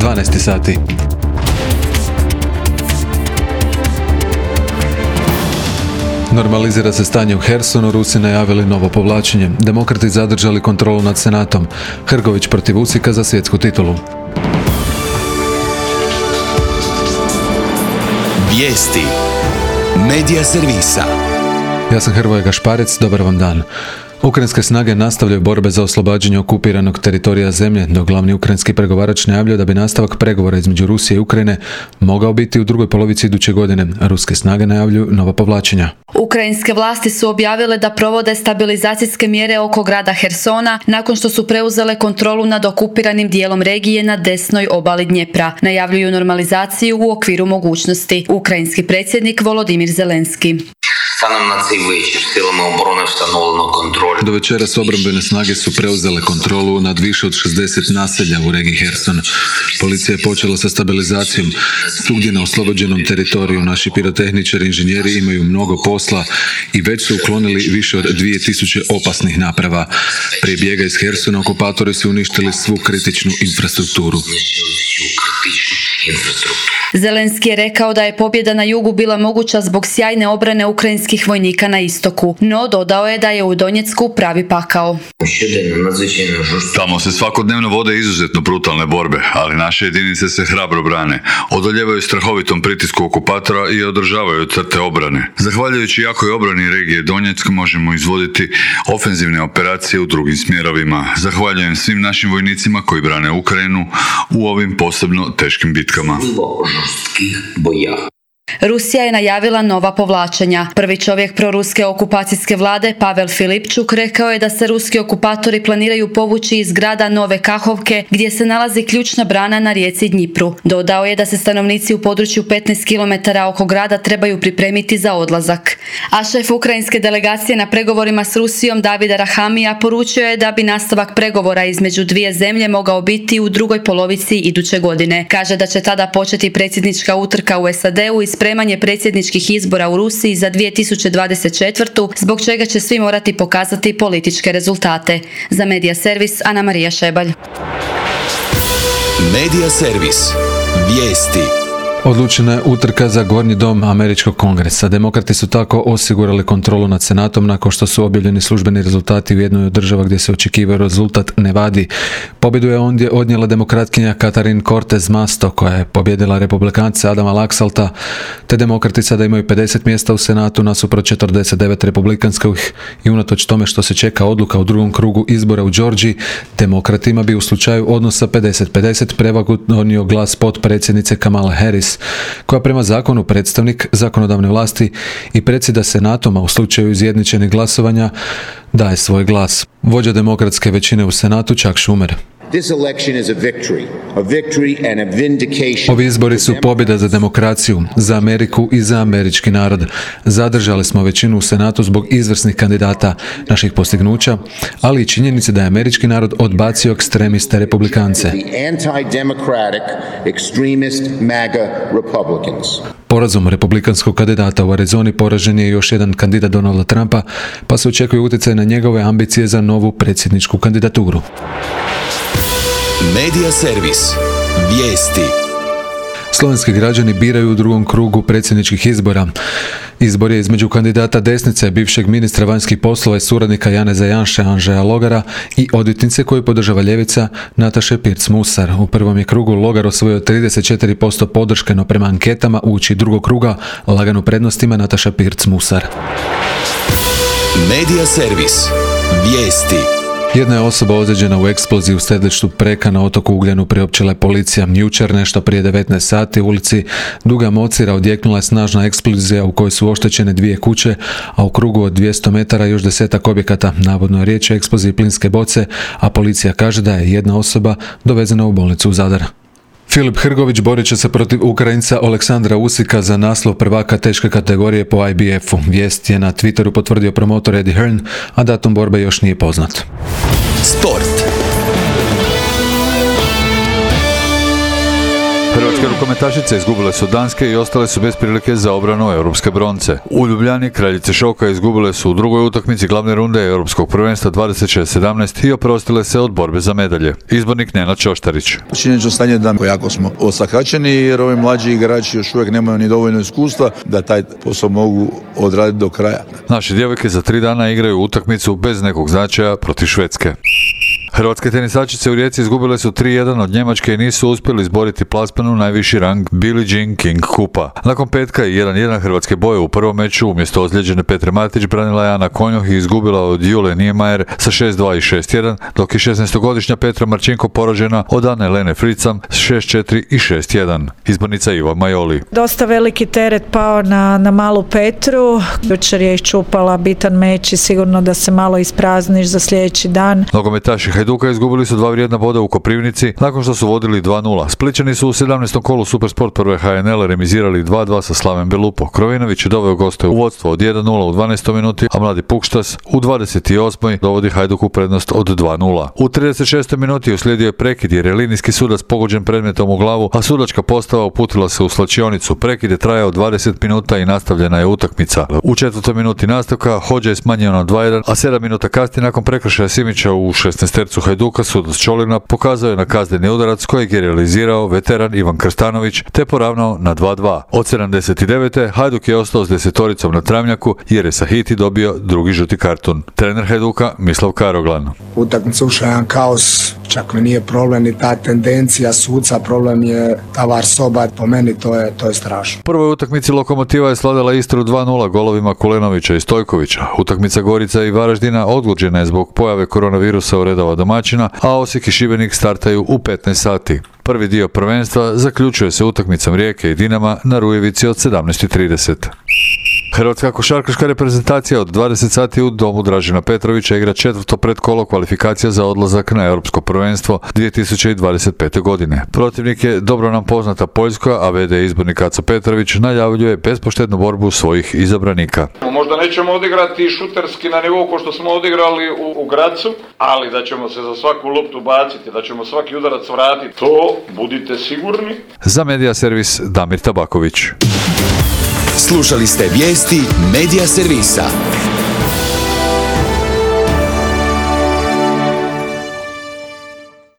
12 sati. Normalizira se stanje u Hersonu, Rusi najavili novo povlačenje. Demokrati zadržali kontrolu nad senatom. Hrgović protiv Usika za svjetsku titulu. Vijesti Medija servisa. Ja sam Hrvoje Gašparec, dobar vam dan. Ukrajinske snage nastavljaju borbe za oslobađanje okupiranog teritorija zemlje, dok glavni ukrajinski pregovarač najavljuje da bi nastavak pregovora između Rusije i Ukrajine mogao biti u drugoj polovici iduće godine. Ruske snage najavljuju nova povlačenja. Ukrajinske vlasti su objavile da provode stabilizacijske mjere oko grada Hersona nakon što su preuzele kontrolu nad okupiranim dijelom regije na desnoj obali Dnjepra. Najavljuju normalizaciju u okviru mogućnosti. Ukrajinski predsjednik Volodimir Zelenski. Do večeras obrambene snage su preuzele kontrolu nad više od 60 naselja u regiji Herson. Policija je počela sa stabilizacijom. Svugdje na oslobođenom teritoriju naši pirotehničari i inženjeri imaju mnogo posla i već su uklonili više od 2000 opasnih naprava. Prije bijega iz Hersona okupatori su uništili svu kritičnu infrastrukturu. Zelenski je rekao da je pobjeda na jugu bila moguća zbog sjajne obrane ukrajinskih vojnika na istoku, no dodao je da je u Donjecku pravi pakao. Tamo se svakodnevno vode izuzetno brutalne borbe, ali naše jedinice se hrabro brane, odoljevaju strahovitom pritisku okupatora i održavaju crte obrane. Zahvaljujući jakoj obrani regije Donjeck možemo izvoditi ofenzivne operacije u drugim smjerovima. Zahvaljujem svim našim vojnicima koji brane Ukrajinu u ovim posebno teškim bitkama. Rusija je najavila nova povlačenja. Prvi čovjek proruske okupacijske vlade, Pavel Filipčuk, rekao je da se ruski okupatori planiraju povući iz grada Nove Kahovke, gdje se nalazi ključna brana na rijeci Dnjipru. Dodao je da se stanovnici u području 15 km oko grada trebaju pripremiti za odlazak. A šef ukrajinske delegacije na pregovorima s Rusijom, David Arahamija, poručio je da bi nastavak pregovora između dvije zemlje mogao biti u drugoj polovici iduće godine. Kaže da će tada početi predsjednička utrka u SAD-u i spremanje predsjedničkih izbora u Rusiji za 2024. zbog čega će svi morati pokazati političke rezultate. Za Medija servis Ana Marija Šebalj. Medija servis. Vijesti. Odlučena je utrka za gornji dom Američkog kongresa. Demokrati su tako osigurali kontrolu nad senatom nakon što su objavljeni službeni rezultati u jednoj od država gdje se očekivao rezultat Nevadi. Pobjedu je ondje odnijela demokratkinja Katharine Cortez Masto, koja je pobjedila republikanca Adama Laxalta, te demokrati sada imaju 50 mjesta u senatu nasuprot 49 republikanskih i unatoč tome što se čeka odluka u drugom krugu izbora u Georgiji, demokratima bi u slučaju odnosa 50-50 prevagu donio glas potpredsjednice Kamale Harris, koja prema zakonu predstavnik zakonodavne vlasti i predsjeda senatom, a u slučaju izjednačenih glasovanja daje svoj glas. Vođa demokratske većine u senatu Chuck Schumer. Ovi izbori su pobjeda za demokraciju, za Ameriku i za američki narod. Zadržali smo većinu u senatu zbog izvrsnih kandidata, naših postignuća, ali i činjenice da je američki narod odbacio ekstremiste republikance. Porazom republikanskog kandidata u Arizoni poražen je još jedan kandidat Donalda Trumpa, pa se očekuje utjecaj na njegove ambicije za novu predsjedničku kandidaturu. Medija servis. Vijesti. Slovenski građani biraju u drugom krugu predsjedničkih izbora. Izbor je između kandidata desnice, bivšeg ministra vanjskih poslova i suradnika Janeza Janše Andžeja Logara i odvjetnice koju podržava ljevica Nataše Pirc-Musar. U prvom je krugu Logar osvojio 34% podrške, no prema anketama uoči drugog kruga lagano prednostima Nataša Pirc-Musar. Medija servis. Vijesti. Jedna je osoba ozlijeđena u eksploziji u središtu Preka na otoku Ugljanu, priopćila je policija. Jučer nešto prije 19 sati u ulici Duga Mocira odjeknula je snažna eksplozija u kojoj su oštećene 2 kuće, a u krugu od 200 metara još 10 objekata. Navodno je riječ o eksploziji plinske boce, a policija kaže da je jedna osoba dovezena u bolnicu u Zadar. Filip Hrgović borit će se protiv Ukrajinca Oleksandra Usika za naslov prvaka teške kategorije po IBF-u. Vijest je na Twitteru potvrdio promotor Eddie Hearn, a datum borbe još nije poznat. Sport. Hrvatske rukometašice izgubile su Danske i ostale su bez prilike za obranu europske bronce. U Ljubljani kraljice šoka izgubile su u drugoj utakmici glavne runde europskog prvenstva 26-17 i oprostile se od borbe za medalje. Izbornik Nenad Čoštarić. Činjenično stanje da jako smo osakaćeni jer ovi mlađi igrači još uvijek nemaju ni dovoljno iskustva da taj posao mogu odraditi do kraja. Naše djevojke za 3 dana igraju utakmicu bez nekog značaja protiv Švedske. Hrvatske tenisačice u Rijeci izgubile su 3-1 od Njemačke i nisu uspjeli izboriti plasman u najviši rang Billie Jean King kupa. Nakon petka i 1-1 hrvatske boje u prvom meču umjesto ozlijeđene Petre Matić branila je Ana Konjoh i izgubila od Jule Niemeyer sa 6-2 i 6-1, dok je 16-godišnja Petra Marčinko poražena od Ane Lene Fricam s 6-4 i 6-1. Izbornica Iva Majoli. Dosta veliki teret pao na malu Petru. Jučer je iščupala bitan meč i sigurno da se malo isprazniš za sljedeći dan. Nogometaši Hajduka izgubili su 2 vrijedna boda u Koprivnici nakon što su vodili 2-0. Splićani su u 17. kolu Supersport prve HNL remizirali 2-2 sa Slaven Belupo. Krovinović je doveo goste u vodstvo od 1-0 u 12. minuti, a mladi Pukštas u 28. dovodi Hajduk u prednost od 2-0. U 36. minuti uslijedio je prekid jer je linijski sudac pogođen predmetom u glavu, a sudačka postava uputila se u slačionicu. Prekid je trajao 20 minuta i nastavljena je utakmica. U 4. minuti nastavka Hodža je smanjio na 2-1, a 7 minuta kasnije nakon prekršaja Simića u 16. Hajduka sudac Čolina pokazao je na kazneni udarac kojeg je realizirao veteran Ivan Krstanović te poravnao na 2-2. Od 79. Hajduk je ostao s 10-toricom na travnjaku jer je Sahiti dobio drugi žuti karton. Trener Hajduka Mislav Karoglan. Utakmica ušla jedan kaos, čak mi nije problem ni ta tendencija suca, problem je ta VAR soba, po meni to je strašno. U prvoj utakmici Lokomotiva je sladala Istru 2-0 golovima Kulenovića i Stojkovića. Utakmica Gorica i Varaždina odgođena je zbog pojave koronavirusa u redova domaćina, a Osijek i Šibenik startaju u 15 sati. Prvi dio prvenstva zaključuje se utakmicom Rijeke i Dinama na Rujevici od 17:30. Hrvatska košarkaška reprezentacija od 20 sati u domu Dražena Petrovića igra 4. predkolo kvalifikacija za odlazak na Europsko prvenstvo 2025. godine. Protivnik je dobro nam poznata Poljska, a VD izbornik Aco Petrović najavljuje bespoštednu borbu svojih izabranika. Možda nećemo odigrati šuterski na nivou ko što smo odigrali u Gracu, ali da ćemo se za svaku loptu baciti, da ćemo svaki udarac vratiti, to budite sigurni. Za Medija servis Damir Tabaković. Slušali ste vijesti Medija servisa.